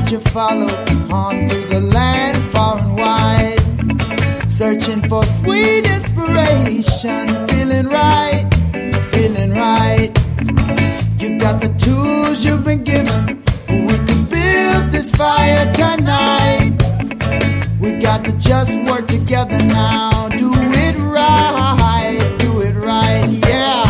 that you followed on through the land far and wide, searching for sweet inspiration, feeling right, feeling right. You got the tools you've been given, we can build this fire tonight. We got to just work together now, do it right, yeah.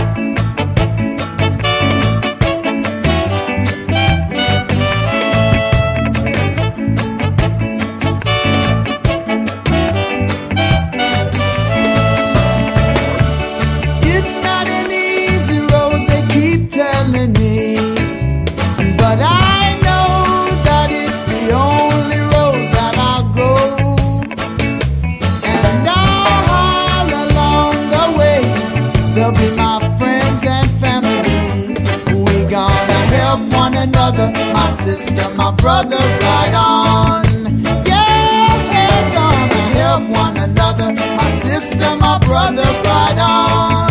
My sister, my brother, right on. Yeah, we're gonna help one another. My sister, my brother, right on.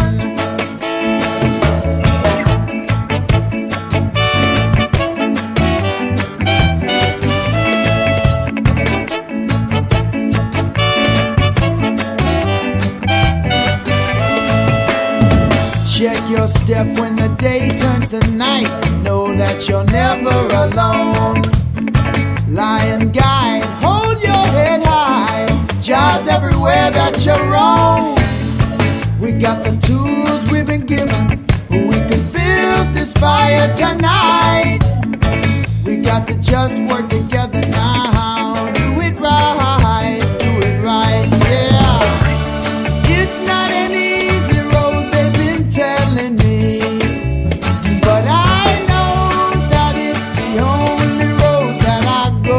Check your step when the day turns to night. Know that you're never alone. Lion guide, hold your head high. Jazz everywhere that you roam. We got the tools we've been given. We can build this fire tonight. We got to just work together now. Do it right, yeah. It's not an easy road, they've been telling me, but I know that it's the only road that I go.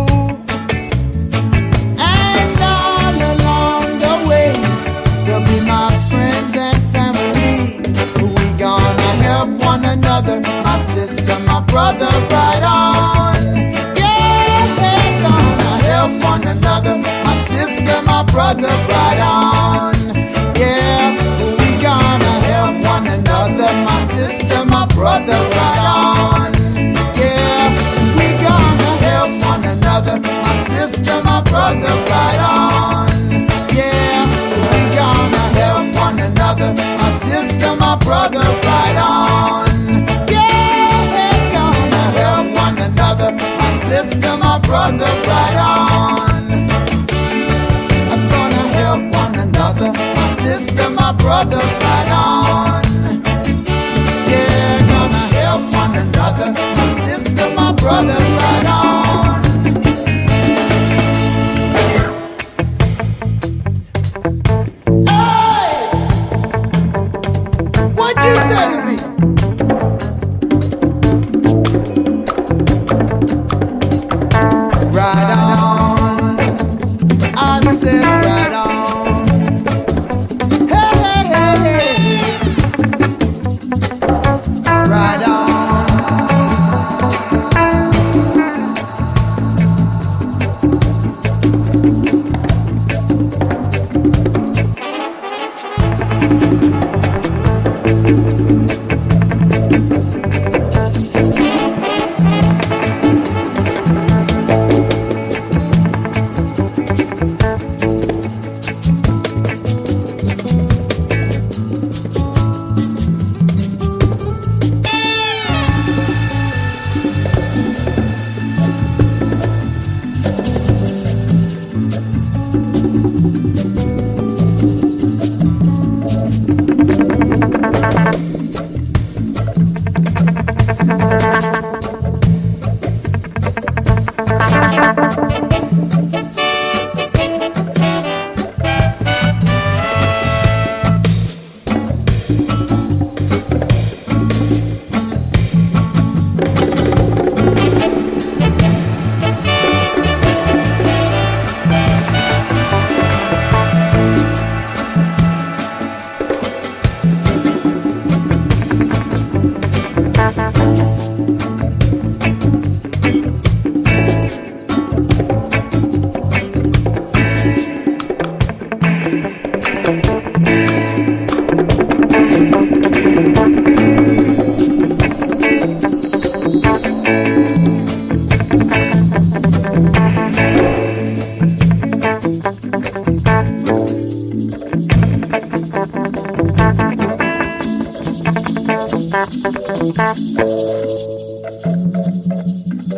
And all along the way, there'll be my friends and family. We gonna help one another, my sister, my brother, right on. Yeah, we're gonna help one another, my sister, my brother, right on. Yeah, we gonna help one another, my sister, my brother, right on. Yeah, we gonna help one another, my sister, my brother, right on. Yeah, we gonna help one another, my sister, my brother, right on. Yeah, we're gonna help one another, my sister, my brother, right on. I'm gonna help one another, my sister, my brother, right on. Yeah, gonna help one another, my sister, my brother, right on. Hey! What'd you say to me? Right on. I said right on. Right on.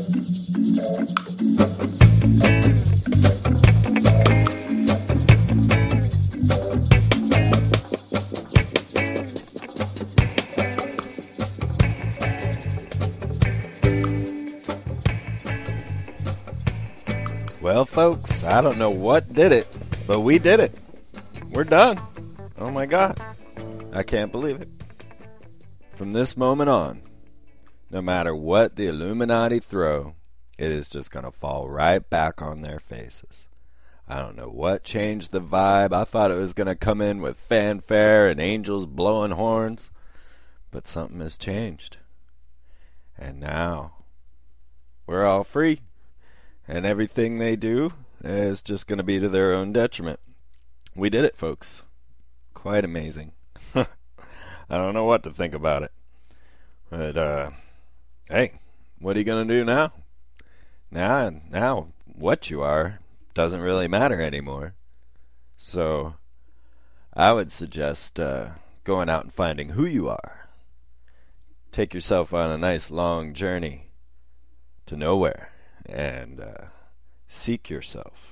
Well, folks, I don't know what did it, but we did it. We're done. Oh my God. I can't believe it. From this moment on, no matter what the Illuminati throw, it is just going to fall right back on their faces. I don't know what changed the vibe. I thought it was going to come in with fanfare and angels blowing horns, but something has changed. And now, we're all free. And everything they do is just going to be to their own detriment. We did it, folks. Quite amazing. I don't know what to think about it. But, hey, what are you going to do now? Now, what you are doesn't really matter anymore. So, I would suggest going out and finding who you are. Take yourself on a nice long journey to nowhere. And seek yourself.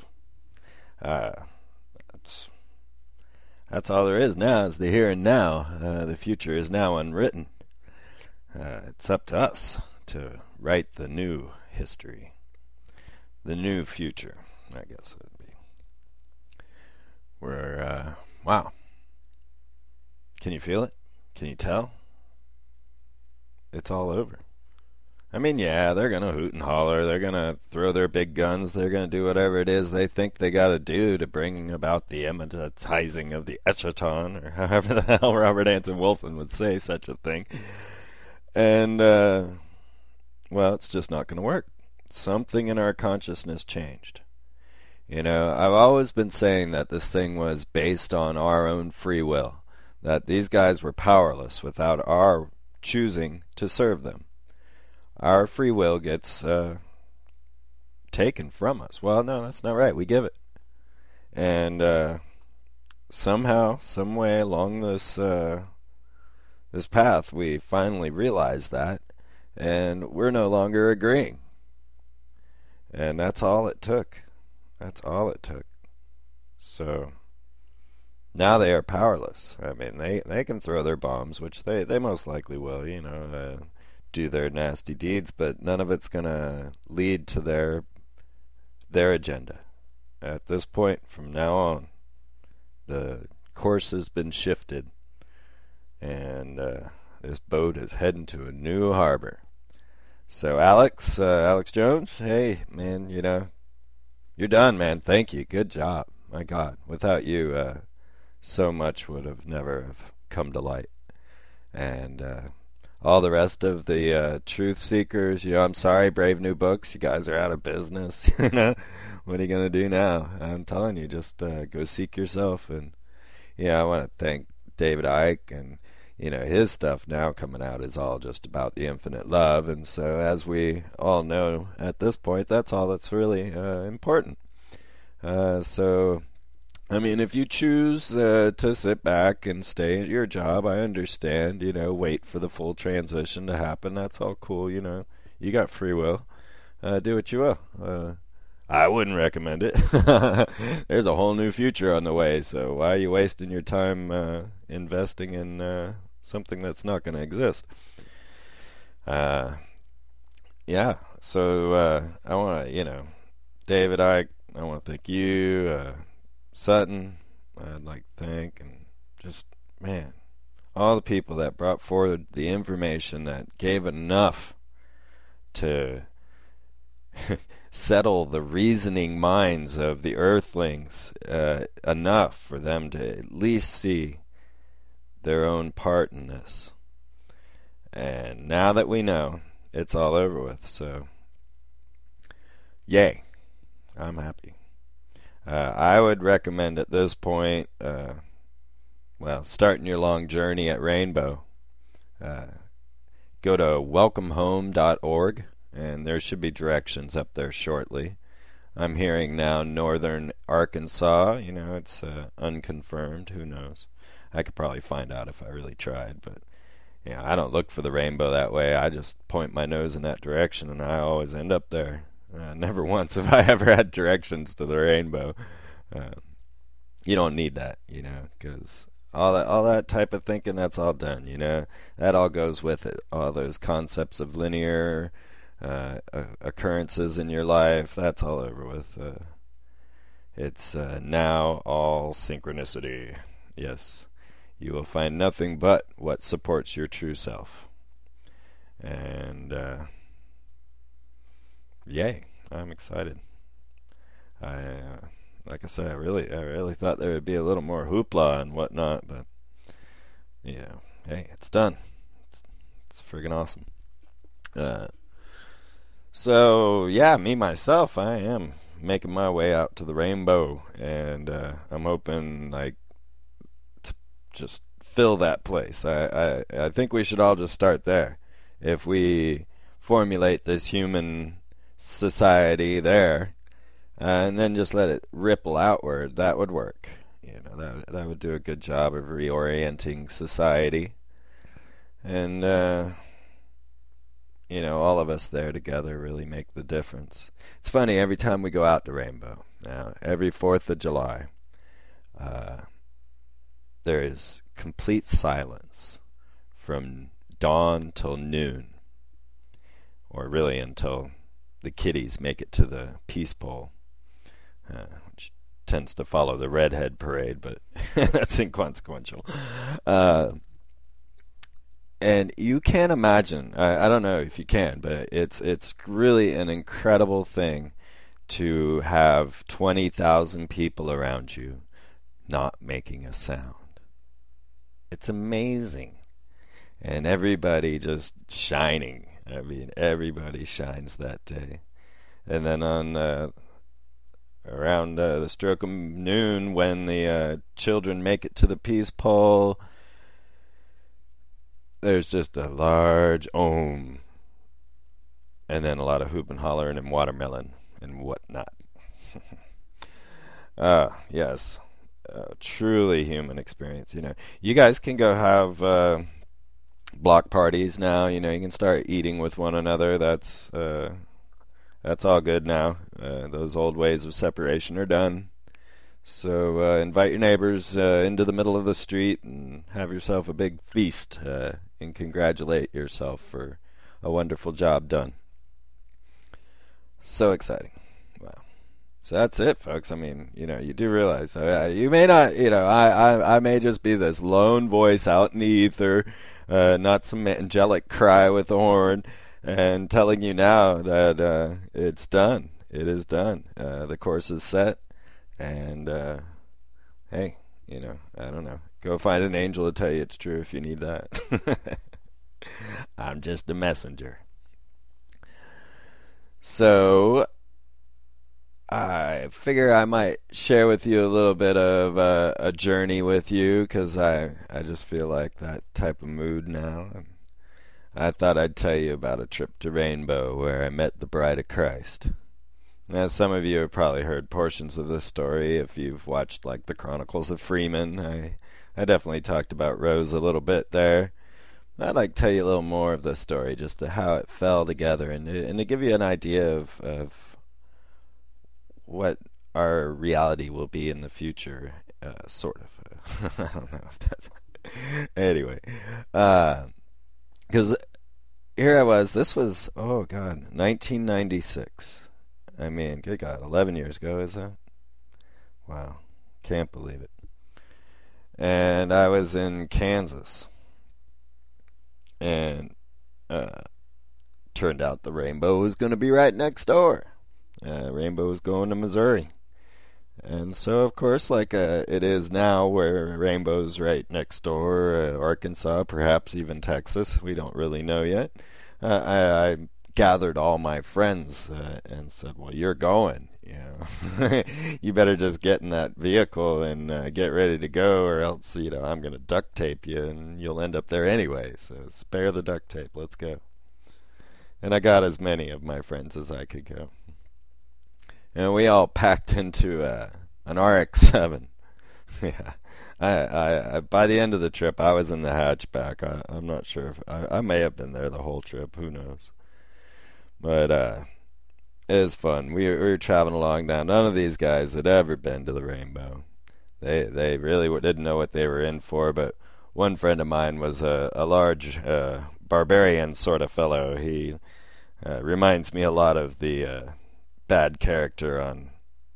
That's all there is now, is the here and now. The future is now unwritten. It's up to us to write the new history. The new future, I guess it would be. Wow. Can you feel it? Can you tell? It's all over. I mean, yeah, they're going to hoot and holler. They're going to throw their big guns. They're going to do whatever it is they think they got to do to bring about the emetizing of the Eschaton, or however the hell Robert Anton Wilson would say such a thing. And, well, it's just not going to work. Something in our consciousness changed. You know, I've always been saying that this thing was based on our own free will, that these guys were powerless without our choosing to serve them. Our free will gets taken from us. Well, no, that's not right. We give it. And somehow, some way along this path, we finally realize that, and we're no longer agreeing. And that's all it took. That's all it took. So now they are powerless. I mean, they can throw their bombs, which they most likely will, you know, do their nasty deeds, but none of it's going to lead to their agenda. At this point, from now on, the course has been shifted, and this boat is heading to a new harbor. So Alex Jones, hey, man, you know, you're done, man. Thank you. Good job. My God, without you, so much would have never have come to light. And all the rest of the truth seekers, you know, I'm sorry, Brave New Books, you guys are out of business. You know, what are you going to do now? I'm telling you, just go seek yourself. And, yeah, I want to thank David Icke, and, you know, his stuff now coming out is all just about the infinite love. And so, as we all know at this point, that's all that's really important. So, I mean, if you choose to sit back and stay at your job, I understand, you know, wait for the full transition to happen. That's all cool, you know. You got free will. Do what you will. I wouldn't recommend it. There's a whole new future on the way, so why are you wasting your time investing in something that's not going to exist? Yeah, so I want to, you know, David, I want to thank you, Sutton, I'd like to thank, and just, man, all the people that brought forward the information that gave enough to settle the reasoning minds of the earthlings, enough for them to at least see their own part in this. And now that we know, it's all over with, so yay, I'm happy. I would recommend at this point, well, starting your long journey at Rainbow, go to welcomehome.org, and there should be directions up there shortly. I'm hearing now northern Arkansas, you know, it's unconfirmed, who knows. I could probably find out if I really tried, but I don't look for the rainbow that way. I just point my nose in that direction, and I always end up there. Never once have I ever had directions to the rainbow. You don't need that, because all that type of thinking, that's all done, That all goes with it. All those concepts of linear occurrences in your life, that's all over with. It's now all synchronicity. Yes. You will find nothing but what supports your true self. And, yay, I'm excited. Like I said, I really thought there would be a little more hoopla and whatnot, but, yeah, hey, it's done. It's friggin' awesome. So, yeah, me, myself, I am making my way out to the rainbow, and I'm hoping, to just fill that place. I think we should all just start there. If we formulate this human society there, and then just let it ripple outward, that would work. That would do a good job of reorienting society. And, all of us there together really make the difference. It's funny, every time we go out to Rainbow, now, every 4th of July, there is complete silence from dawn till noon, or really until the kiddies make it to the Peace Pole, which tends to follow the Redhead Parade, but that's inconsequential. And you can't imagine, I don't know if you can, but it's really an incredible thing to have 20,000 people around you not making a sound. It's amazing. And everybody just shining. I mean, everybody shines that day. And then on around the stroke of noon, when the children make it to the Peace Pole, there's just a large ohm, and then a lot of hoop and hollering and watermelon and whatnot. Yes, truly human experience. You guys can go have block parties now. You can start eating with one another. That's all good now. Those old ways of separation are done. So invite your neighbors into the middle of the street and have yourself a big feast and congratulate yourself for a wonderful job done. So exciting. Wow. So that's it, folks. I mean, you do realize you may not, I may just be this lone voice out in the ether, not some angelic cry with a horn, and telling you now that it's done. It is done. The course is set. And, hey, I don't know. Go find an angel to tell you it's true if you need that. I'm just a messenger. So, I figure I might share with you a little bit of a journey with you, because I just feel like that type of mood now. I thought I'd tell you about a trip to Rainbow where I met the Bride of Christ. Now, some of you have probably heard portions of this story if you've watched, the Chronicles of Freeman. I definitely talked about Rose a little bit there. I'd like to tell you a little more of the story, just to how it fell together, and to give you an idea of what our reality will be in the future, sort of. I don't know if that's... Anyway, because here I was, this was, 1996. I mean, good God, 11 years ago, is that? Wow, can't believe it. And I was in Kansas. And turned out the Rainbow was going to be right next door. Rainbow was going to Missouri. And so, of course, it is now, where Rainbow's right next door, Arkansas, perhaps even Texas, we don't really know yet. I gathered all my friends and said, well, you're going, you better just get in that vehicle and get ready to go, or else, I'm going to duct tape you and you'll end up there anyway, so spare the duct tape, let's go. And I got as many of my friends as I could go. And we all packed into an RX-7. Yeah, I by the end of the trip, I was in the hatchback. I'm not sure if I may have been there the whole trip. Who knows? But it was fun. We were traveling along down. None of these guys had ever been to the Rainbow. They really didn't know what they were in for. But one friend of mine was a large barbarian sort of fellow. He reminds me a lot of the bad character on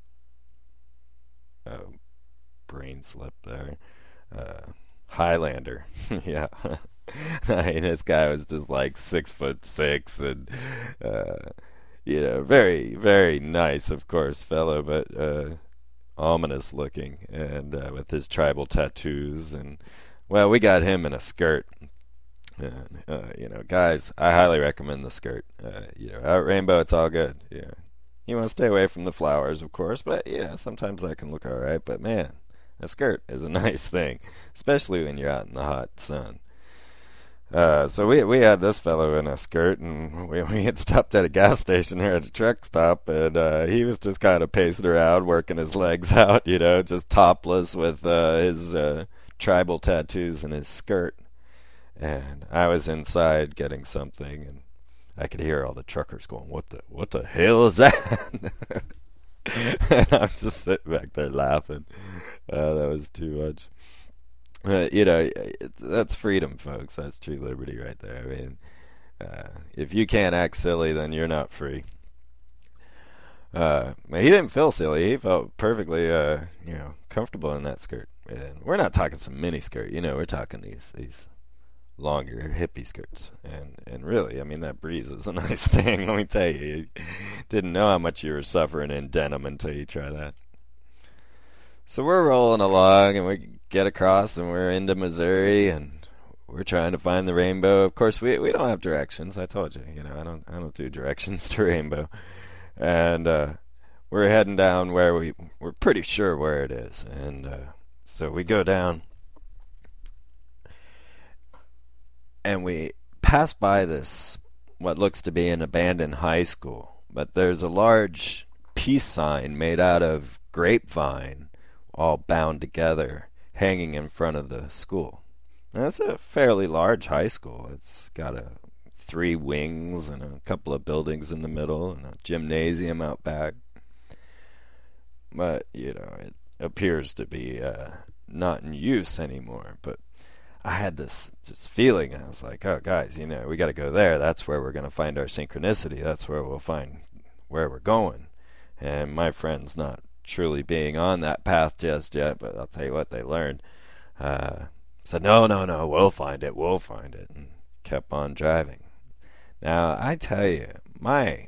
brain slip there. Highlander. Yeah. I mean, this guy was just like 6'6" and very, very nice, of course, fellow, but ominous looking, and with his tribal tattoos, and well, we got him in a skirt. Guys, I highly recommend the skirt. At Rainbow, it's all good. Yeah, you want to stay away from the flowers, of course, but sometimes that can look all right. But man, a skirt is a nice thing, especially when you're out in the hot sun. So we had this fellow in a skirt, and we had stopped at a gas station here at a truck stop, and he was just kind of pacing around, working his legs out, just topless with his tribal tattoos and his skirt. And I was inside getting something, and I could hear all the truckers going, "What the hell is that?" And I'm just sitting back there laughing. That was too much. That's freedom, folks. That's true liberty right there. I mean, if you can't act silly, then you're not free. He didn't feel silly. He felt perfectly, comfortable in that skirt. And we're not talking some mini skirt. We're talking these longer hippie skirts. And really, I mean, that breeze is a nice thing. Let me tell you, you didn't know how much you were suffering in denim until you try that. So we're rolling along, and we get across, and we're into Missouri, and we're trying to find the Rainbow. Of course, we don't have directions. I told you, I don't do directions to Rainbow. And we're heading down where we're pretty sure where it is. And so we go down, and we pass by this, what looks to be an abandoned high school. But there's a large peace sign made out of grapevine, all bound together, hanging in front of the school. Now, it's a fairly large high school. It's got 3 wings and a couple of buildings in the middle and a gymnasium out back. But, it appears to be not in use anymore. But I had this just feeling. I was like, oh, guys, we got to go there. That's where we're going to find our synchronicity. That's where we'll find where we're going. And my friend's not truly being on that path just yet, but I'll tell you what they learned. Said, no, we'll find it, and kept on driving. Now, I tell you, my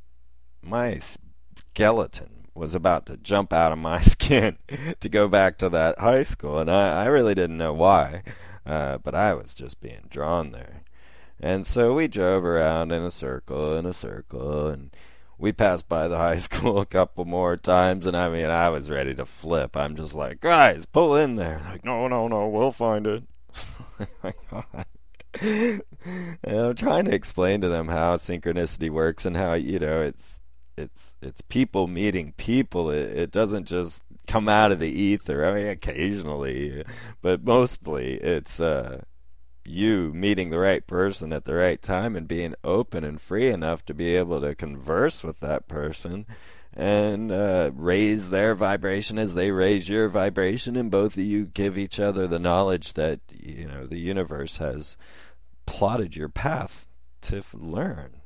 skeleton was about to jump out of my skin to go back to that high school, and I really didn't know why, but I was just being drawn there. And so we drove around in a circle, and we passed by the high school a couple more times, and I was ready to flip. I'm just like, guys, pull in there. Like, no, we'll find it. Oh my God. And I'm trying to explain to them how synchronicity works and how, it's people meeting people. It doesn't just come out of the ether. I mean, occasionally, but mostly it's you meeting the right person at the right time and being open and free enough to be able to converse with that person and raise their vibration as they raise your vibration, and both of you give each other the knowledge that the universe has plotted your path to learn.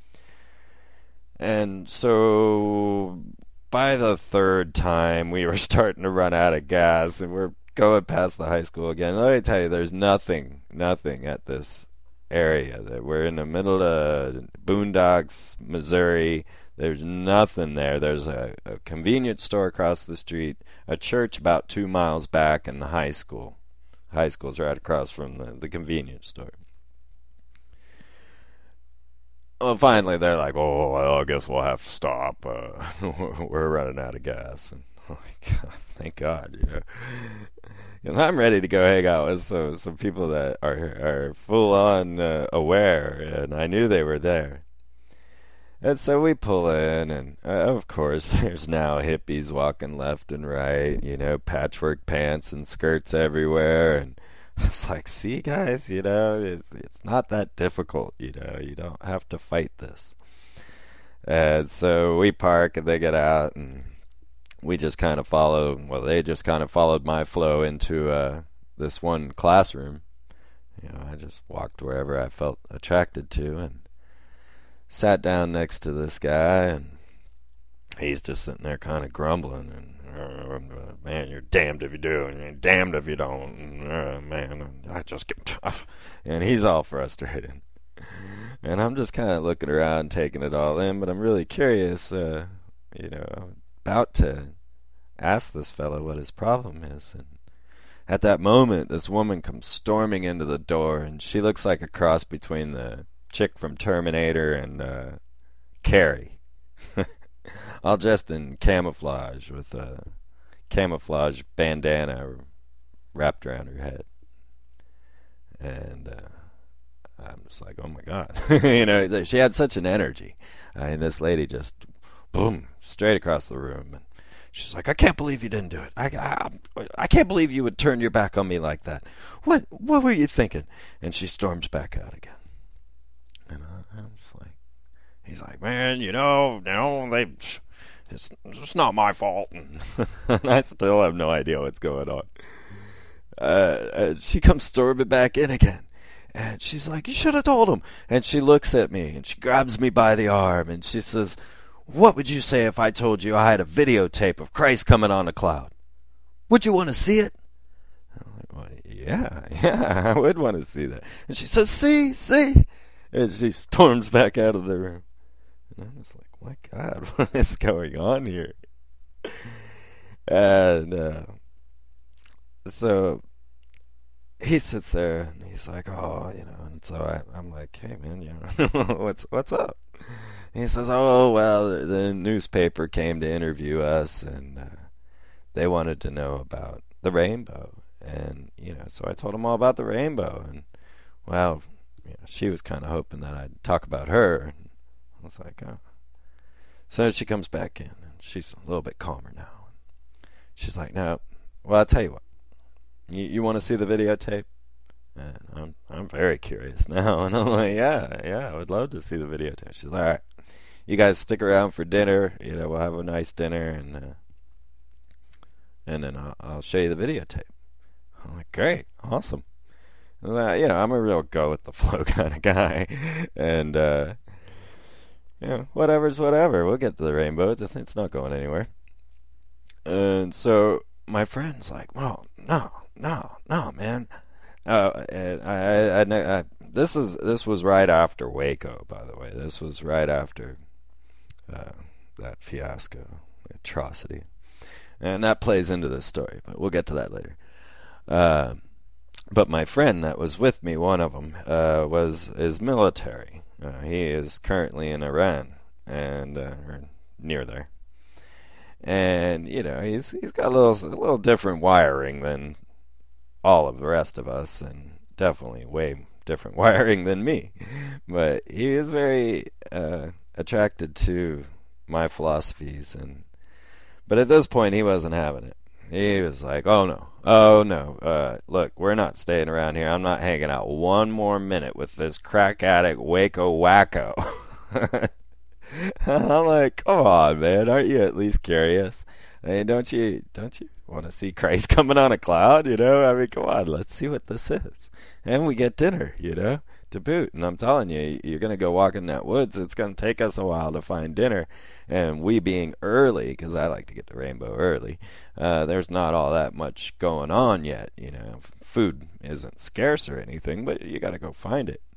And so by the 3rd time we were starting to run out of gas, and we're going past the high school again. Let me tell you, there's nothing at this area. We're in the middle of boondocks, Missouri. There's nothing there. There's a convenience store across the street, a church about 2 miles back, and the high school. High school's right across from the convenience store. Well, finally, they're like, oh, well, I guess we'll have to stop. We're running out of gas. And, oh, my God, thank God, And I'm ready to go hang out with some people that are full-on aware, and I knew they were there. And so we pull in, and of course, there's now hippies walking left and right, patchwork pants and skirts everywhere. And it's like, see, guys, it's not that difficult, you don't have to fight this. And so we park, and they get out, and we just kind of they just kind of followed my flow into this one classroom. I just walked wherever I felt attracted to, and sat down next to this guy, and he's just sitting there kind of grumbling, and man, you're damned if you do, and you're damned if you don't, man, I just get tough. And he's all frustrated. And I'm just kind of looking around, taking it all in, but I'm really curious, about to ask this fellow what his problem is. And at that moment, this woman comes storming into the door, and she looks like a cross between the chick from Terminator and Carrie. All dressed in camouflage with a camouflage bandana wrapped around her head. And I'm just like, oh my God. She had such an energy. This lady just, boom, straight across the room. And she's like, I can't believe you didn't do it. I can't believe you would turn your back on me like that. What were you thinking? And she storms back out again. And I'm just like, he's like, man, it's not my fault. And I still have no idea what's going on. She comes storming back in again. And she's like, you should have told him. And she looks at me, and she grabs me by the arm, and she says, what would you say if I told you I had a videotape of Christ coming on a cloud? Would you want to see it? I'm like, well, yeah, I would want to see that. And she says, see. And she storms back out of the room. And I'm just like, my God, what is going on here? And so he sits there, and he's like, oh, and so I'm like, hey, man, what's up? And he says, oh, well, the newspaper came to interview us, and they wanted to know about the rainbow. And, so I told them all about the rainbow. And, well, she was kind of hoping that I'd talk about her. And I was like, oh. So she comes back in, and she's a little bit calmer now. She's like, no, well, I'll tell you what. You want to see the videotape? And I'm very curious now. And I'm like, yeah, I would love to see the videotape. She's like, all right, you guys stick around for dinner. We'll have a nice dinner, and then I'll show you the videotape. I'm like, great, awesome. And, I'm a real go with the flow kind of guy, and whatever's whatever. We'll get to the rainbow. It's not going anywhere. And so my friend's like, well, no, man. This was right after Waco, by the way. This was right after that fiasco, atrocity, and that plays into this story. But we'll get to that later. But my friend that was with me, one of them, is military. He is currently in Iran and or near there. And he's got a little different wiring than all of the rest of us, and definitely way different wiring than me. But he is very attracted to my philosophies, but at this point he wasn't having it. He was like, oh no, look, we're not staying around here. I'm not hanging out one more minute with this crack addict Waco wacko. I'm like, come on, man, aren't you at least curious? I mean, don't you want to see Christ coming on a cloud? I mean, come on, let's see what this is. And we get dinner, to boot. And I'm telling you, you're going to go walk in that woods. It's going to take us a while to find dinner. And we being early, because I like to get the rainbow early, there's not all that much going on yet. Food isn't scarce or anything, but you got to go find it.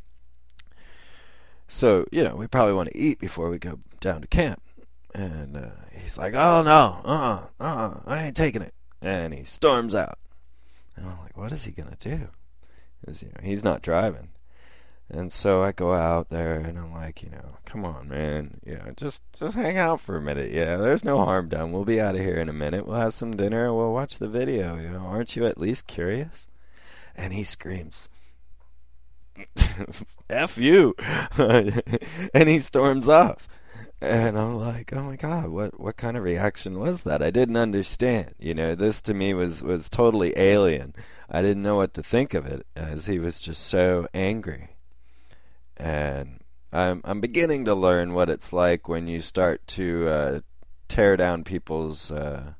So, we probably want to eat before we go down to camp. And he's like, oh, no, I ain't taking it. And he storms out. And I'm like, what is he going to do? Because, he's not driving. And so I go out there, and I'm like, come on, man. Just hang out for a minute. There's no harm done. We'll be out of here in a minute. We'll have some dinner, and we'll watch the video. Aren't you at least curious? And he screams, F you. And he storms off. And I'm like, oh my God, what kind of reaction was that? I didn't understand. This to me was totally alien. I didn't know what to think of it, as he was just so angry. And I'm beginning to learn what it's like when you start to tear down people's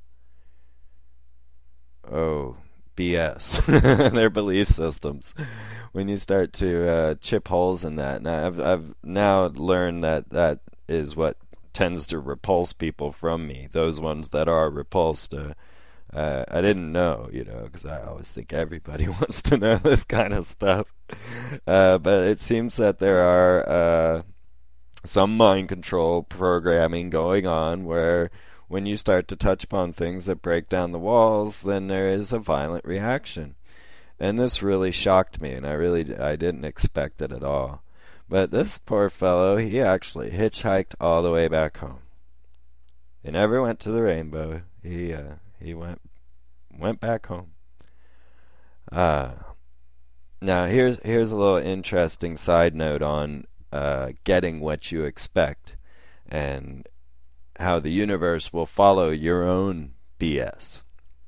BS, their belief systems. When you start to chip holes in that, and I've now learned that is what tends to repulse people from me. Those ones that are repulsed. I didn't know, because I always think everybody wants to know this kind of stuff. But it seems that there are some mind control programming going on where when you start to touch upon things that break down the walls, then there is a violent reaction. And this really shocked me, and I didn't expect it at all. But this poor fellow, he actually hitchhiked all the way back home. He never went to the Rainbow. He went back home. Now here's a little interesting side note on getting what you expect and how the universe will follow your own BS.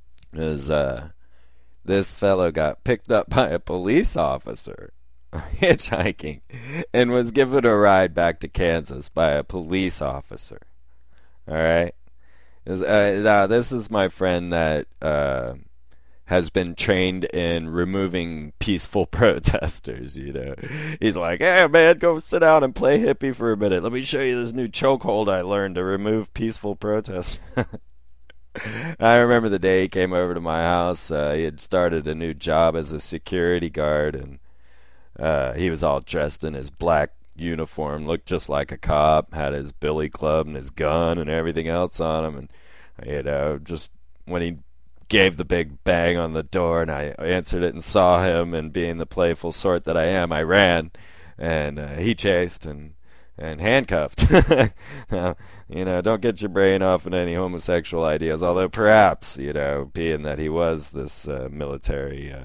This fellow got picked up by a police officer hitchhiking and was given a ride back to Kansas by a police officer. All right? Now, this is my friend that has been trained in removing peaceful protesters, He's like, hey, man, go sit down and play hippie for a minute. Let me show you this new chokehold I learned to remove peaceful protesters. I remember the day he came over to my house. He had started a new job as a security guard, and he was all dressed in his black uniform, looked just like a cop, had his billy club and his gun and everything else on him. And, just when he gave the big bang on the door and I answered it and saw him, and being the playful sort that I am, I ran, and he chased and handcuffed. Now, don't get your brain off in any homosexual ideas, although perhaps, being that he was this military,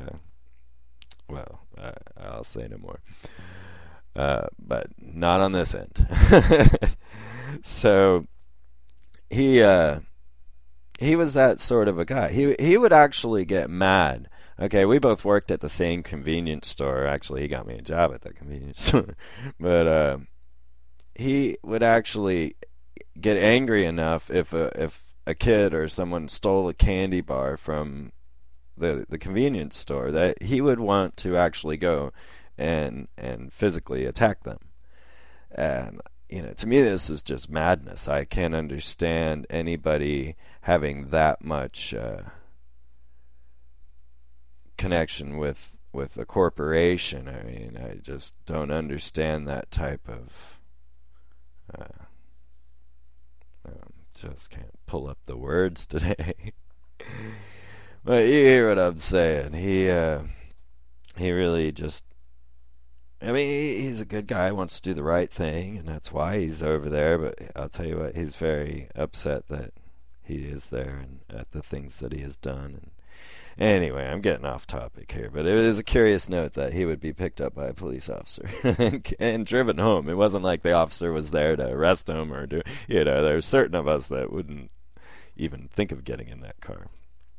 I'll say no more. But not on this end. So, he was that sort of a guy. He would actually get mad. Okay, we both worked at the same convenience store. Actually, he got me a job at that convenience store. But, he would actually get angry enough if a kid or someone stole a candy bar from the convenience store that he would want to actually go and physically attack them. And to me this is just madness. I can't understand anybody having that much connection with a corporation. I mean, I just don't understand that type of just can't pull up the words today. But you hear what I'm saying. He really just, I mean, he's a good guy, wants to do the right thing, and that's why he's over there. But I'll tell you what, he's very upset that he is there and at the things that he has done. And anyway, I'm getting off topic here, but it is a curious note that he would be picked up by a police officer and driven home. It wasn't like the officer was there to arrest him or do, there's certain of us that wouldn't even think of getting in that car.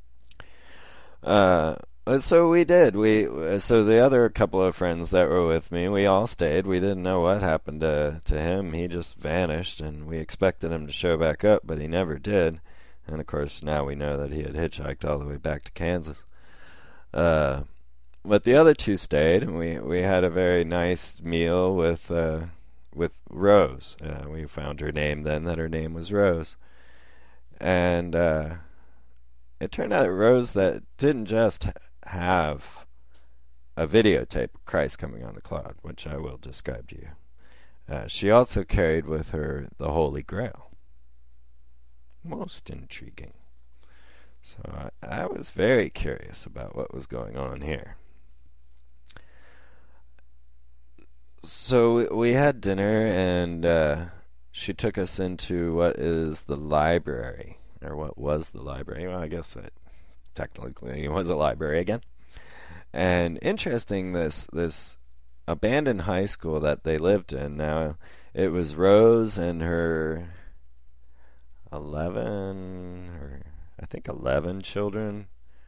So we did. So the other couple of friends that were with me, we all stayed. We didn't know what happened to him. He just vanished, and we expected him to show back up, but he never did. And of course, now we know that he had hitchhiked all the way back to Kansas. But the other two stayed, and we had a very nice meal with Rose. We found her name then, that her name was Rose. And it turned out Rose that didn't just have a videotape of Christ coming on the cloud, which I will describe to you. She also carried with her the Holy Grail. Most intriguing. So I was very curious about what was going on here. So we had dinner, and she took us into what is the library, or what was the library. Well, I guess it technically was a library again. And interesting, this abandoned high school that they lived in. Now, it was Rose and her 11 children,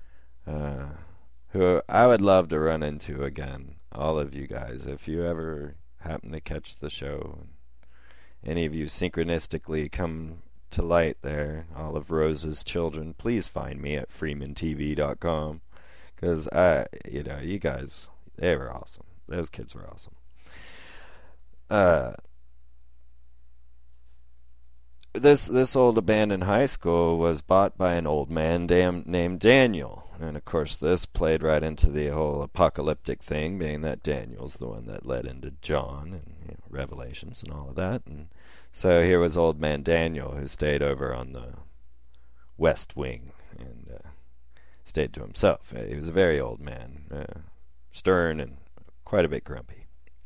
who I would love to run into again. All of you guys, if you ever happen to catch the show, any of you synchronistically come to light there, all of Rose's children, please find me at freemantv.com, because you guys, they were awesome. Those kids were awesome. This old abandoned high school was bought by an old man named Daniel. And of course this played right into the whole apocalyptic thing, being that Daniel's the one that led into John and Revelations and all of that. And so here was old man Daniel, who stayed over on the west wing and stayed to himself. He was a very old man, stern and quite a bit grumpy.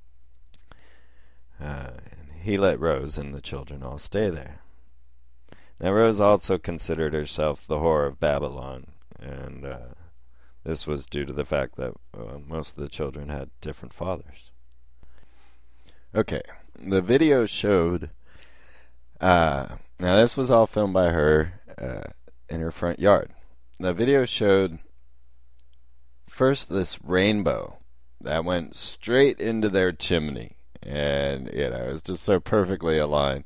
And he let Rose and the children all stay there. Now, Rose also considered herself the whore of Babylon, and this was due to the fact that most of the children had different fathers. Okay, the video showed, now this was all filmed by her in her front yard. The video showed first this rainbow that went straight into their chimney, and it was just so perfectly aligned.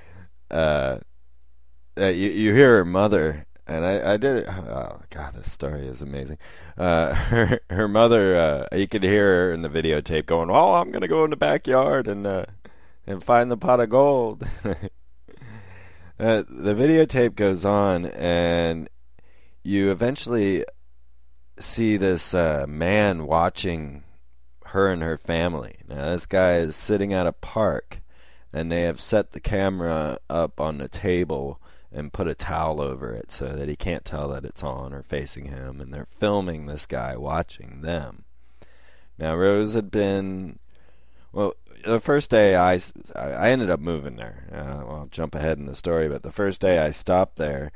You hear her mother, and I did it. Oh God, this story is amazing. Her mother, you could hear her in the videotape going, "Oh, I'm gonna go in the backyard and find the pot of gold." The videotape goes on, and you eventually see this man watching her and her family. Now, this guy is sitting at a park, and they have set the camera up on the table and put a towel over it so that he can't tell that it's on or facing him, and they're filming this guy watching them. Now, Rose had been, well, the first day I ended up moving there. I'll jump ahead in the story, but the first day I stopped there,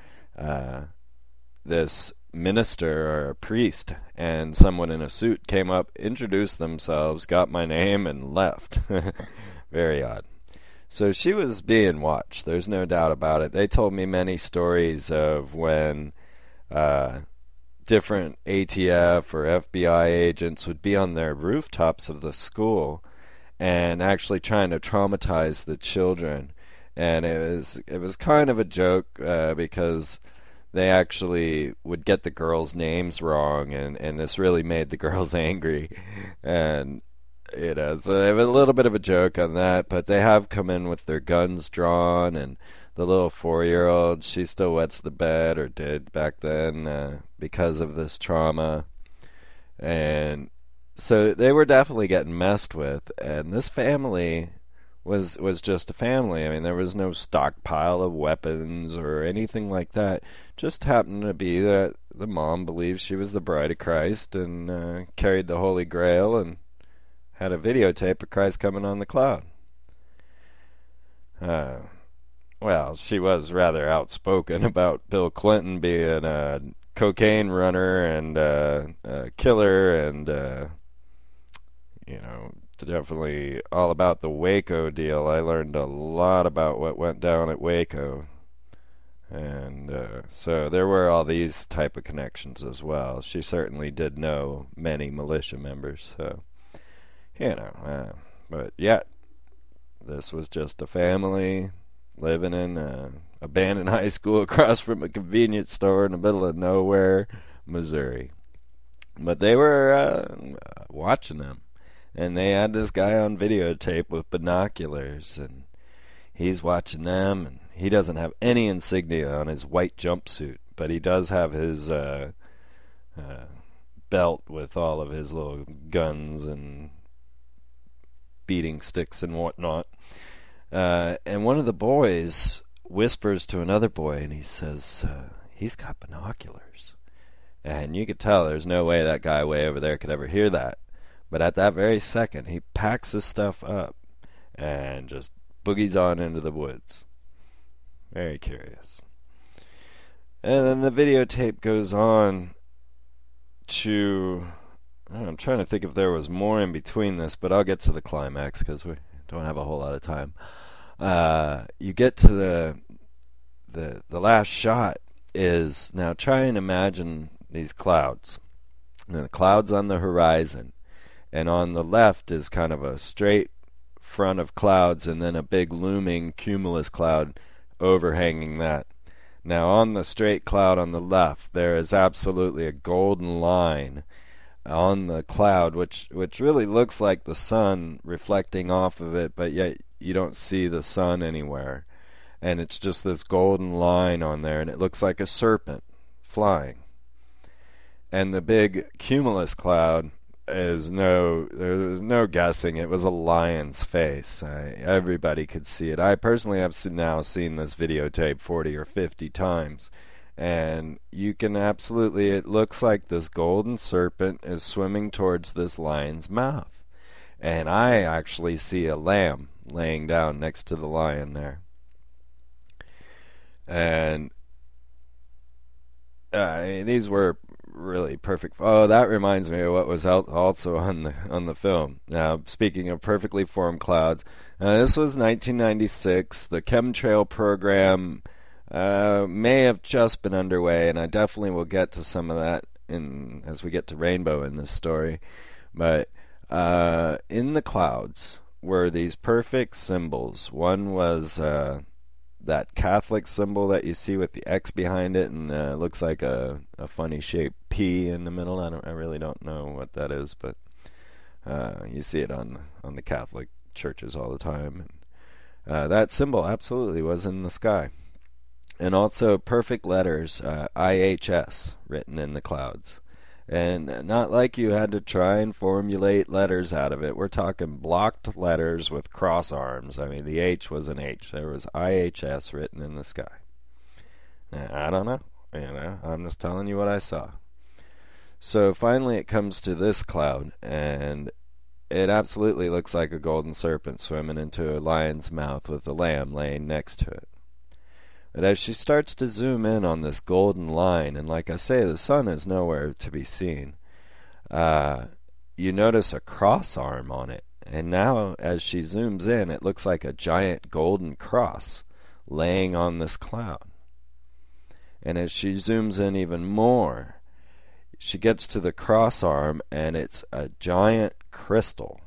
this minister or a priest and someone in a suit came up, introduced themselves, got my name, and left. Very odd. So she was being watched, there's no doubt about it. They told me many stories of when different ATF or FBI agents would be on their rooftops of the school and actually trying to traumatize the children. And it was kind of a joke because they actually would get the girls' names wrong, and this really made the girls angry. And so they have a little bit of a joke on that, but they have come in with their guns drawn, and the little 4-year-old, she still wets the bed, or did back then, because of this trauma. And so they were definitely getting messed with, and this family was just a family. I mean, there was no stockpile of weapons or anything like that. Just happened to be that the mom believed she was the bride of Christ and carried the Holy Grail and had a videotape of Christ coming on the cloud. Well, she was rather outspoken about Bill Clinton being a cocaine runner and a killer, and definitely all about the Waco deal. I learned a lot about what went down at Waco, and so there were all these type of connections as well. She certainly did know many militia members, so but yet this was just a family living in an abandoned high school across from a convenience store in the middle of nowhere, Missouri. But they were watching them, and they had this guy on videotape with binoculars, and he's watching them, and he doesn't have any insignia on his white jumpsuit, but he does have his belt with all of his little guns and beating sticks and whatnot. And one of the boys whispers to another boy, and he says, he's got binoculars. And you could tell there's no way that guy way over there could ever hear that. But at that very second, he packs his stuff up and just boogies on into the woods. Very curious. And then the videotape goes on to I'm trying to think if there was more in between this, but I'll get to the climax because we don't have a whole lot of time. You get to the last shot is, now try and imagine these clouds. And the clouds on the horizon, and on the left is kind of a straight front of clouds and then a big looming cumulus cloud overhanging that. Now on the straight cloud on the left there is absolutely a golden line on the cloud which really looks like the sun reflecting off of it, but yet you don't see the sun anywhere, and it's just this golden line on there, and it looks like a serpent flying. And the big cumulus cloud there's no guessing, it was a lion's face. Everybody could see it. I personally have now seen this videotape 40 or 50 times, and you can absolutely, it looks like this golden serpent is swimming towards this lion's mouth. And I actually see a lamb laying down next to the lion there. And these were really perfect. Oh, that reminds me of what was also on the film. Now, speaking of perfectly formed clouds, this was 1996. The chemtrail program may have just been underway, and I definitely will get to some of that as we get to Rainbow in this story. But in the clouds were these perfect symbols. One was that Catholic symbol that you see with the X behind it, and it looks like a funny shaped P in the middle. I really don't know what that is, but you see it on the Catholic churches all the time. And that symbol absolutely was in the sky. And also perfect letters, IHS, written in the clouds. And not like you had to try and formulate letters out of it. We're talking blocked letters with cross arms. I mean, the H was an H. There was IHS written in the sky. Now, I don't know. I'm just telling you what I saw. So finally it comes to this cloud, and it absolutely looks like a golden serpent swimming into a lion's mouth with a lamb laying next to it. But as she starts to zoom in on this golden line, and like I say, the sun is nowhere to be seen, you notice a cross arm on it. And now as she zooms in, it looks like a giant golden cross laying on this cloud. And as she zooms in even more, she gets to the cross arm, and it's a giant crystal.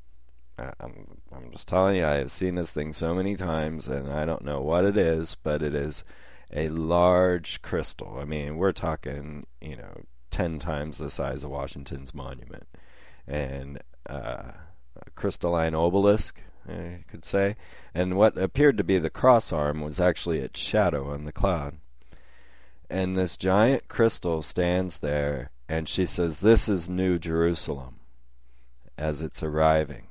I'm just telling you, I have seen this thing so many times, and I don't know what it is, but it is a large crystal. I mean, we're talking, 10 times the size of Washington's monument. And a crystalline obelisk, you could say. And what appeared to be the cross arm was actually its shadow on the cloud. And this giant crystal stands there, and she says, "This is New Jerusalem," as it's arriving.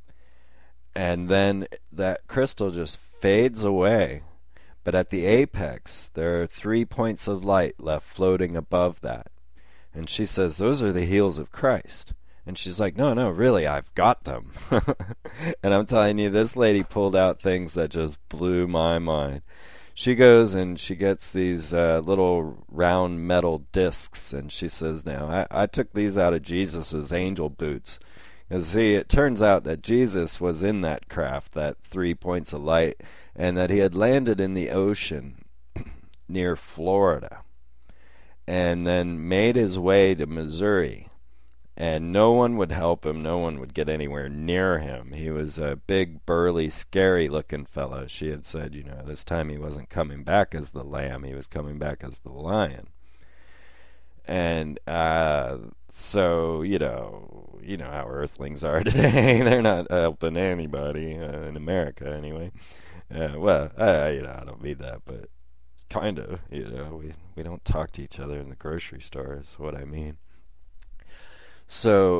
And then that crystal just fades away. But at the apex, there are 3 points of light left floating above that. And she says, "Those are the heels of Christ." And she's like, no, really, I've got them. And I'm telling you, this lady pulled out things that just blew my mind. She goes and she gets these little round metal discs, and she says, now, I took these out of Jesus's angel boots. Because, see, it turns out that Jesus was in that craft, that 3 points of light, and that he had landed in the ocean near Florida, and then made his way to Missouri. And no one would help him, no one would get anywhere near him. He was a big, burly, scary-looking fellow. She had said, this time he wasn't coming back as the lamb, he was coming back as the lion. And so, you know how earthlings are today. They're not helping anybody, in America anyway. I don't mean that, but kind of, we don't talk to each other in the grocery store is what I mean. So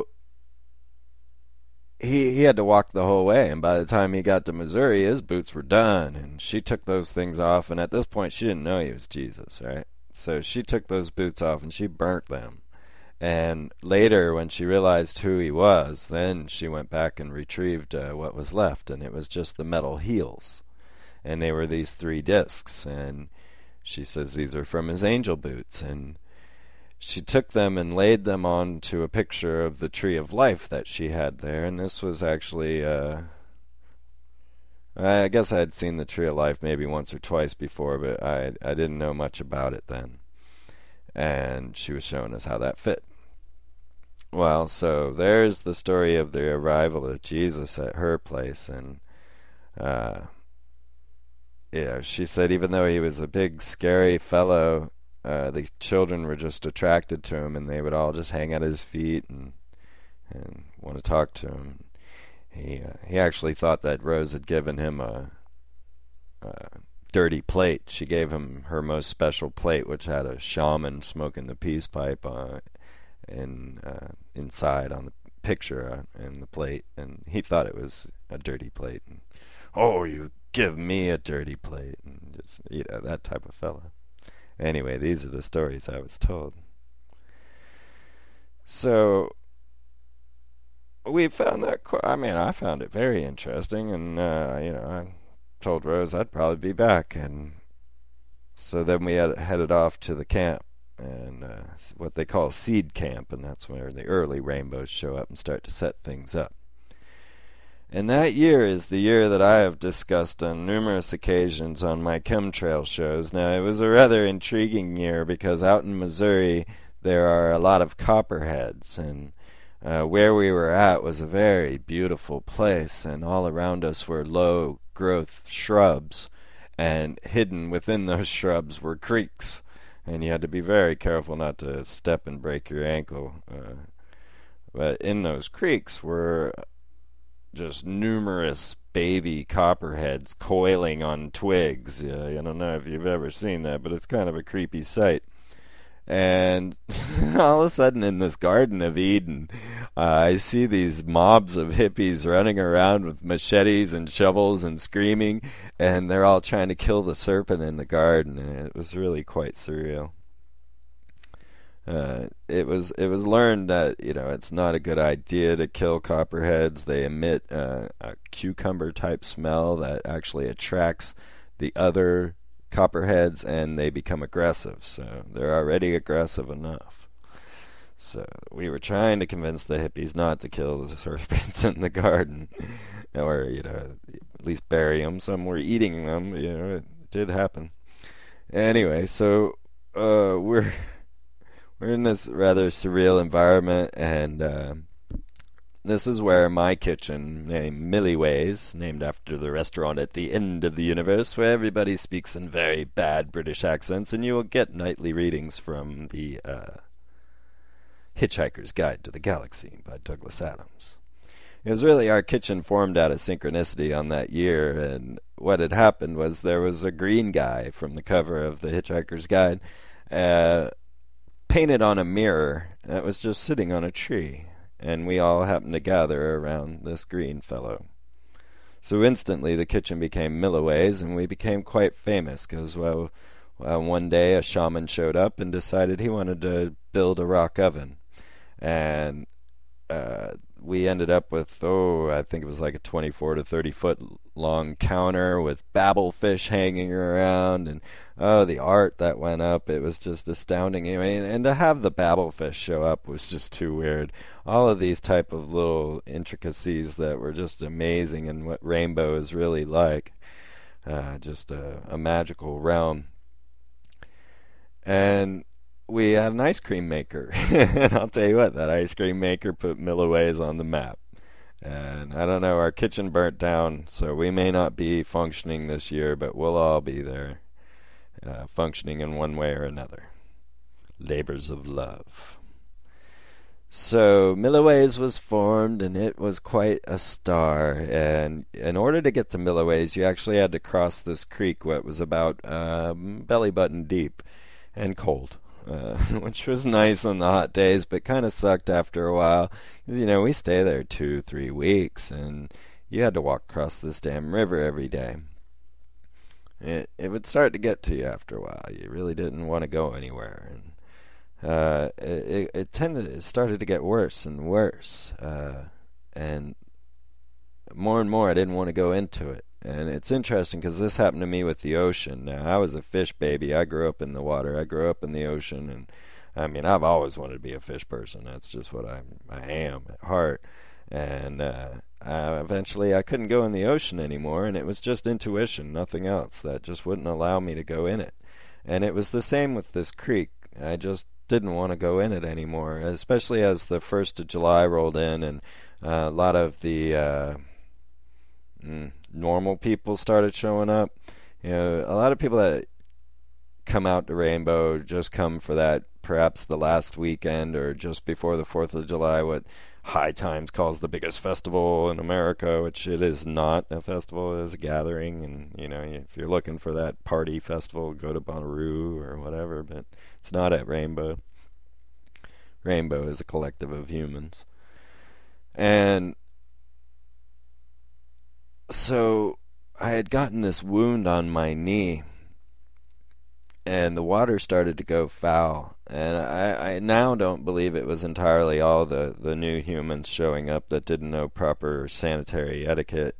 he had to walk the whole way, and by the time he got to Missouri, his boots were done, and she took those things off, and at this point she didn't know he was Jesus, right? So she took those boots off and she burnt them. And later, when she realized who he was, then she went back and retrieved what was left, and it was just the metal heels. And they were these 3 discs, and she says these are from his angel boots. And she took them and laid them onto a picture of the tree of life that she had there. And this was actually, I guess I had seen the tree of life maybe once or twice before, but I didn't know much about it then. And she was showing us how that fit. Well, so there's the story of the arrival of Jesus at her place. And she said even though he was a big, scary fellow, the children were just attracted to him, and they would all just hang at his feet and want to talk to him. He actually thought that Rose had given him a dirty plate. She gave him her most special plate, which had a shaman smoking the peace pipe inside on the picture in the plate, and he thought it was a dirty plate. And, oh, you give me a dirty plate, and just that type of fella. Anyway, these are the stories I was told. So we found that, I found it very interesting, and I told Rose I'd probably be back, and so then we headed off to the camp, and what they call seed camp, and that's where the early rainbows show up and start to set things up. And that year is the year that I have discussed on numerous occasions on my chemtrail shows. Now, it was a rather intriguing year because out in Missouri there are a lot of copperheads, and where we were at was a very beautiful place, and all around us were low-growth shrubs, and hidden within those shrubs were creeks, and you had to be very careful not to step and break your ankle. But in those creeks were just numerous baby copperheads coiling on twigs. I don't know if you've ever seen that, but it's kind of a creepy sight. And all of a sudden in this Garden of Eden, I see these mobs of hippies running around with machetes and shovels and screaming, and they're all trying to kill the serpent in the garden, and it was really quite surreal. It was learned that it's not a good idea to kill copperheads. They emit a cucumber type smell that actually attracts the other copperheads, and they become aggressive. So they're already aggressive enough. So we were trying to convince the hippies not to kill the serpents in the garden, or at least bury them. Some were eating them. It did happen. Anyway, so we're in this rather surreal environment, and this is where my kitchen, named Milliways, named after the restaurant at the end of the universe, where everybody speaks in very bad British accents, and you will get nightly readings from the Hitchhiker's Guide to the Galaxy by Douglas Adams. It was really our kitchen formed out of synchronicity on that year, and what had happened was there was a green guy from the cover of the Hitchhiker's Guide painted on a mirror that was just sitting on a tree, and we all happened to gather around this green fellow. So instantly the kitchen became Milliways, and we became quite famous because, one day a shaman showed up and decided he wanted to build a rock oven. And we ended up with, I think it was like a 24 to 30 foot long counter with babblefish hanging around, and the art that went up, it was just astounding. And to have the babblefish show up was just too weird. All of these type of little intricacies that were just amazing, and what rainbow is really like, just a magical realm. And we had an ice cream maker, and I'll tell you what, that ice cream maker put Milliways on the map. And I don't know, our kitchen burnt down, so we may not be functioning this year, but we'll all be there, functioning in one way or another. Labors of love. So Milliways was formed, and it was quite a star. And in order to get to Milliways, you actually had to cross this creek, what was about belly button deep and cold. Which was nice on the hot days, but kind of sucked after a while. Because, we stay there 2-3 weeks, and you had to walk across this damn river every day. It would start to get to you after a while. You really didn't want to go anywhere. And it started to get worse and worse. And more and more I didn't want to go into it. And it's interesting because this happened to me with the ocean. Now, I was a fish baby. I grew up in the water. I grew up in the ocean, and I mean, I've always wanted to be a fish person. That's just what I am at heart. And eventually I couldn't go in the ocean anymore, and it was just intuition, nothing else, that just wouldn't allow me to go in it. And it was the same with this creek. I just didn't want to go in it anymore, especially as the 1st of July rolled in, and a lot of the normal people started showing up. You know, a lot of people that come out to Rainbow just come for that, perhaps the last weekend or just before the 4th of July, what High Times calls the biggest festival in America, which it is not a festival, it is a gathering. And, you know, if you're looking for that party festival, go to Bonnaroo or whatever, but it's not at Rainbow. Rainbow is a collective of humans. And so I had gotten this wound on my knee, and the water started to go foul. And I now don't believe it was entirely all the new humans showing up that didn't know proper sanitary etiquette,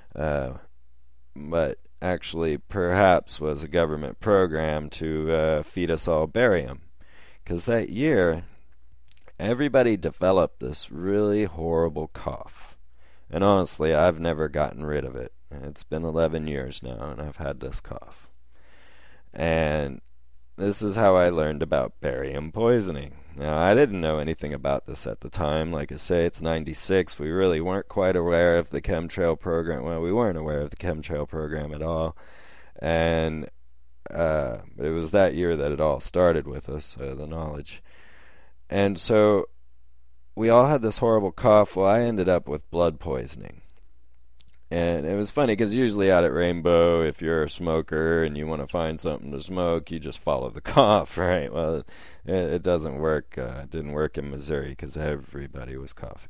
but actually perhaps was a government program to feed us all barium. Because that year, everybody developed this really horrible cough. And honestly, I've never gotten rid of it. It's been 11 years now, and I've had this cough. And this is how I learned about barium poisoning. Now, I didn't know anything about this at the time. Like I say, it's 96. We really weren't quite aware of the chemtrail program. Well, we weren't aware of the chemtrail program at all. And it was that year that it all started with us, the knowledge. And so we all had this horrible cough. Well, I ended up with blood poisoning. And it was funny because usually out at Rainbow, if you're a smoker and you want to find something to smoke, you just follow the cough, right? Well, it doesn't work. It didn't work in Missouri because everybody was coughing.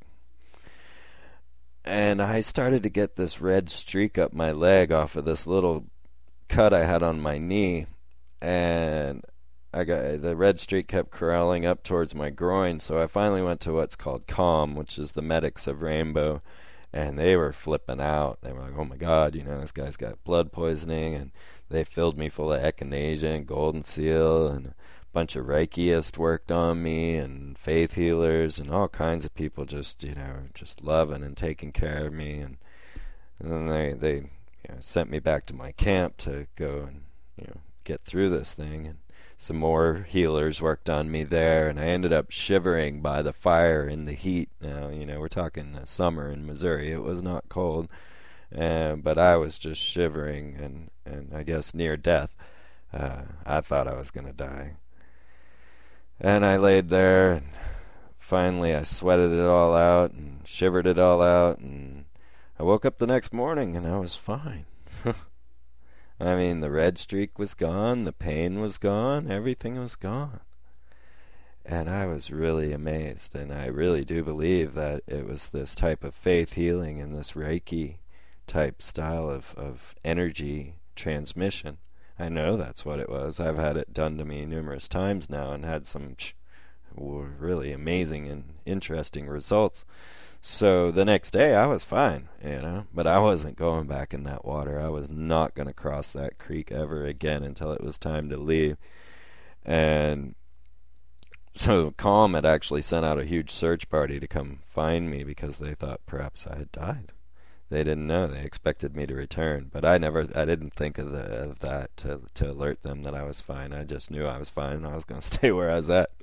And I started to get this red streak up my leg off of this little cut I had on my knee. And the red streak kept crawling up towards my groin, so I finally went to what's called CALM, which is the medics of Rainbow. And they were flipping out. They were like, oh my God, you know, this guy's got blood poisoning. And they filled me full of echinacea and golden seal. And a bunch of Reikiists worked on me, and faith healers, and all kinds of people just, you know, just loving and taking care of me. And then they you know, sent me back to my camp to go and, you know, get through this thing. And some more healers worked on me there, and I ended up shivering by the fire in the heat. Now, you know, we're talking summer in Missouri. It was not cold, but I was just shivering and I guess near death. I thought I was going to die. And I laid there, and finally I sweated it all out and shivered it all out, and I woke up the next morning and I was fine. I mean, the red streak was gone, the pain was gone, everything was gone. And I was really amazed, and I really do believe that it was this type of faith healing and this Reiki type style of energy transmission. I know that's what it was. I've had it done to me numerous times now and had some really amazing and interesting results. So the next day I was fine, you know, but I wasn't going back in that water. I was not going to cross that creek ever again until it was time to leave. And so CALM had actually sent out a huge search party to come find me because they thought perhaps I had died. They didn't know. They expected me to return, but I didn't think of that to alert them that I was fine. I just knew I was fine and I was going to stay where I was at.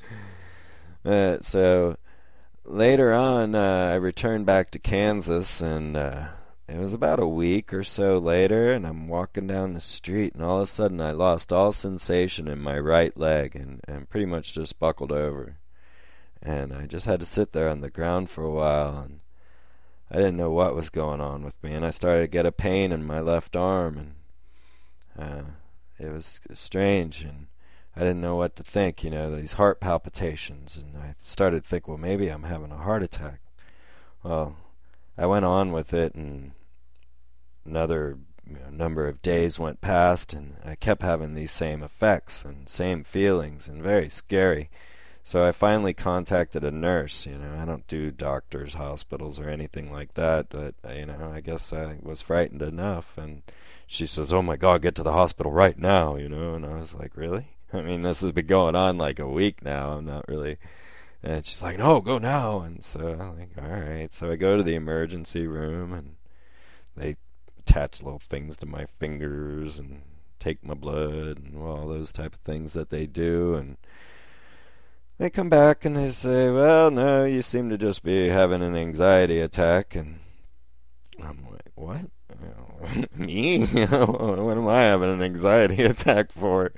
So later on, I returned back to Kansas, and it was about a week or so later, and I'm walking down the street, and all of a sudden I lost all sensation in my right leg and pretty much just buckled over. And I just had to sit there on the ground for a while, and I didn't know what was going on with me, and I started to get a pain in my left arm, and it was strange, and I didn't know what to think, you know, these heart palpitations, and I started to think, well, maybe I'm having a heart attack. Well, I went on with it, and another number of days went past, and I kept having these same effects and same feelings, and very scary. So I finally contacted a nurse. You know, I don't do doctors, hospitals, or anything like that, but, you know, I guess I was frightened enough, and she says, oh my God, get to the hospital right now, you know, and I was like, really? I mean, this has been going on like a week now. I'm not really. And she's like, no, go now. And so I'm like, all right. So I go to the emergency room, and they attach little things to my fingers and take my blood and all those type of things that they do. And they come back and they say, well, no, you seem to just be having an anxiety attack. And I'm like, what? Me? What am I having an anxiety attack for?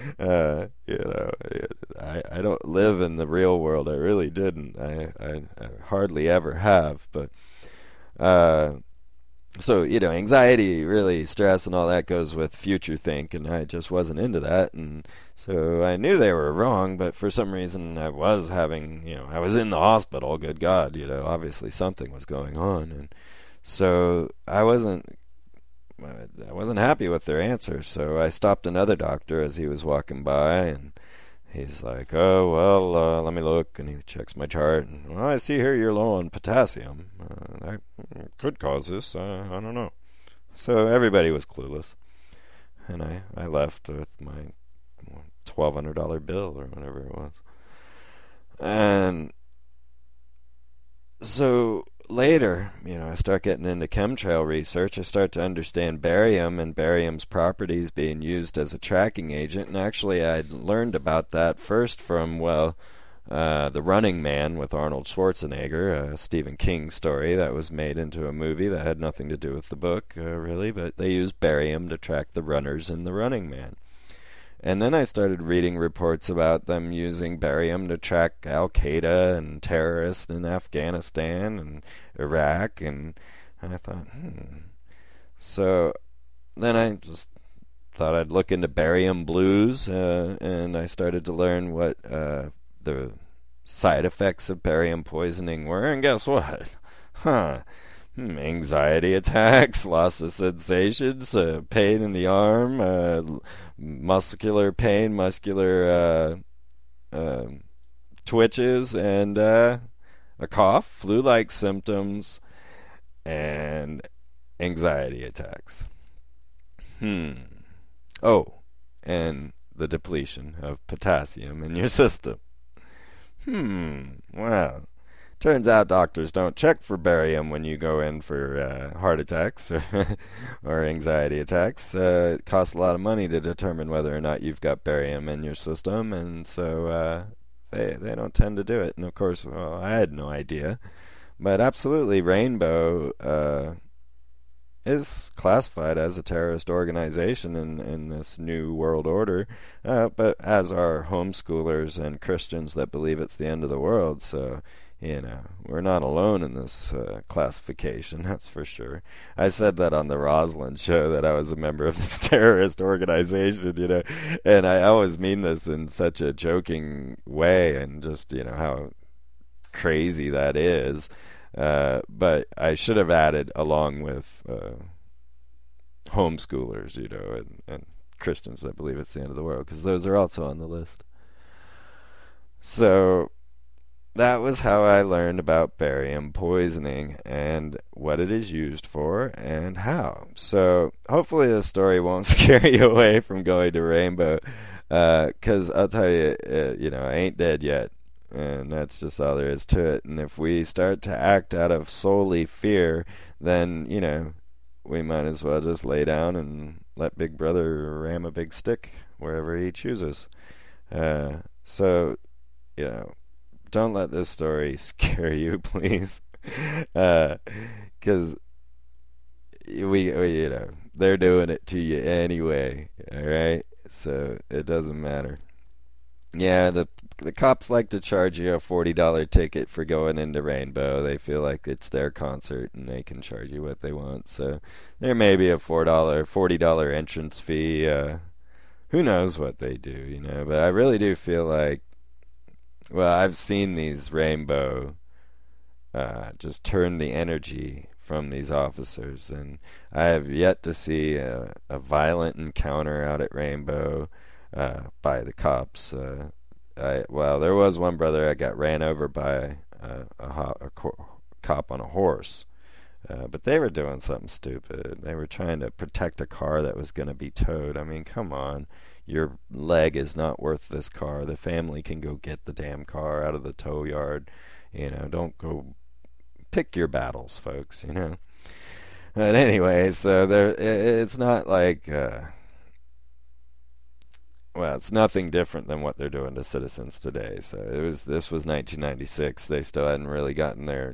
I don't live in the real world. I really didn't. I hardly ever have. But so, anxiety, really, stress and all that goes with future think, and I just wasn't into that. And so I knew they were wrong, but for some reason I was having, I was in the hospital, good God, obviously something was going on. And so I wasn't happy with their answer. So I stopped another doctor as he was walking by, and he's like, oh, well, let me look. And he checks my chart. And, well, I see here you're low on potassium. That could cause this. I don't know. So everybody was clueless. And I left with my $1,200 bill or whatever it was. And so later, I start getting into chemtrail research. I start to understand barium and barium's properties being used as a tracking agent. And actually, I'd learned about that first from, The Running Man with Arnold Schwarzenegger, a Stephen King story that was made into a movie that had nothing to do with the book, really. But they used barium to track the runners in The Running Man. And then I started reading reports about them using barium to track Al-Qaeda and terrorists in Afghanistan and Iraq, and I thought, So then I just thought I'd look into barium blues, and I started to learn what the side effects of barium poisoning were, and guess what? Anxiety attacks, loss of sensations, pain in the arm, muscular pain, muscular twitches, and a cough, flu-like symptoms, and anxiety attacks. Oh, and the depletion of potassium in your system. Well, turns out doctors don't check for barium when you go in for heart attacks or anxiety attacks. It costs a lot of money to determine whether or not you've got barium in your system, and so they don't tend to do it. And of course, I had no idea. But absolutely, Rainbow is classified as a terrorist organization in this new world order, but as are homeschoolers and Christians that believe it's the end of the world, so we're not alone in this classification, that's for sure. I said that on the Roslyn show, that I was a member of this terrorist organization, and I always mean this in such a joking way, and just, how crazy that is. But I should have added along with homeschoolers, and Christians that believe it's the end of the world, because those are also on the list. So that was how I learned about barium poisoning and what it is used for and how. So hopefully the story won't scare you away from going to Rainbow, because I'll tell you, I ain't dead yet. And that's just all there is to it. And if we start to act out of solely fear, then, we might as well just lay down and let Big Brother ram a big stick wherever he chooses. So, don't let this story scare you, please. Because they're doing it to you anyway, all right? So it doesn't matter. Yeah, the cops like to charge you a $40 ticket for going into Rainbow. They feel like it's their concert and they can charge you what they want. So there may be a $40 entrance fee. Who knows what they do, But I really do feel like, I've seen these Rainbow just turn the energy from these officers, and I have yet to see a violent encounter out at Rainbow by the cops. There was one brother that got ran over by a cop on a horse, but they were doing something stupid. They were trying to protect a car that was going to be towed. I mean, come on. your leg is not worth this car. The family can go get the damn car out of the tow yard. Don't go pick your battles, folks, But anyway, so it's not like, it's nothing different than what they're doing to citizens today. So this was 1996. They still hadn't really gotten their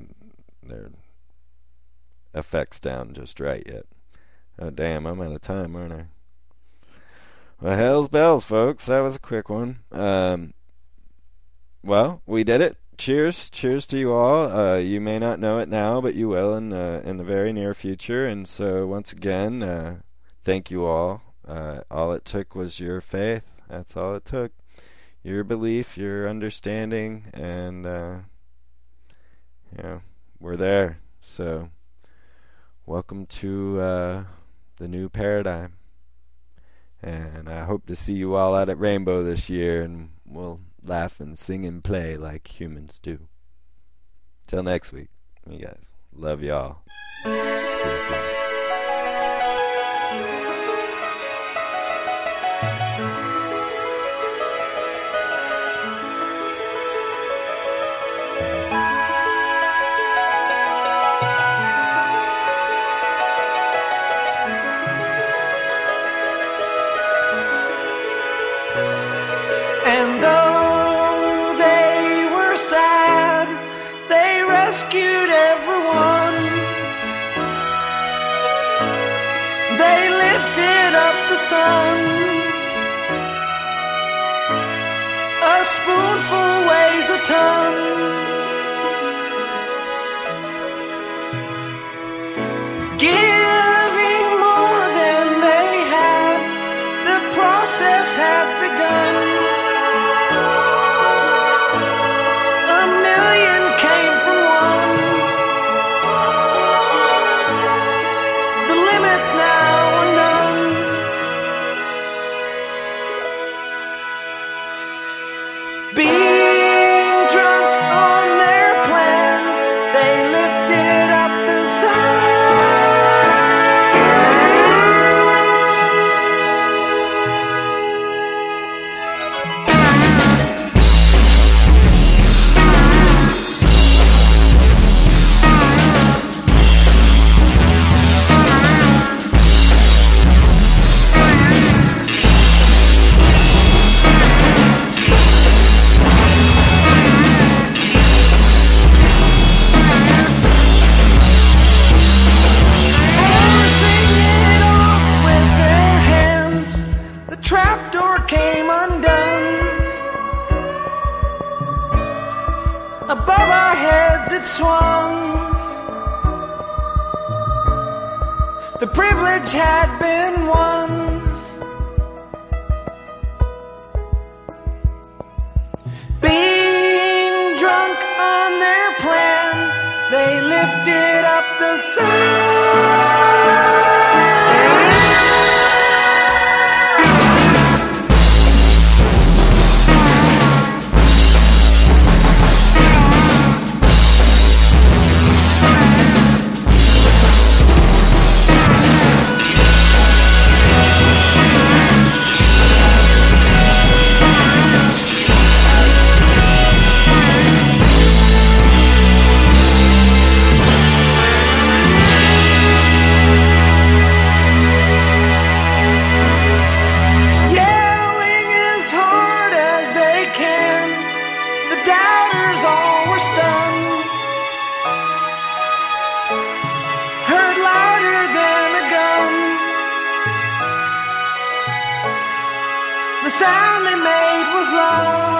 effects down just right yet. Oh, damn, I'm out of time, aren't I? Well, hell's bells, folks. That was a quick one. Well, we did it. Cheers to you all. You may not know it now, but you will in the very near future. And so once again, thank you all. All it took was your faith. That's all it took. Your belief, your understanding, and we're there. So welcome to the new paradigm. And I hope to see you all out at Rainbow this year, and we'll laugh and sing and play like humans do. Till next week, you guys. Love y'all. See you soon. And though they were sad, they rescued everyone. They lifted up the sun. A spoonful weighs a ton. Giving more than they had, the process had begun. A million came from one. The limits now are none. Being drunk on their plan, they lifted up the sun. Above our heads it swung. The privilege had been won. Being drunk on their plan, they lifted up the sun. The sound they made was love.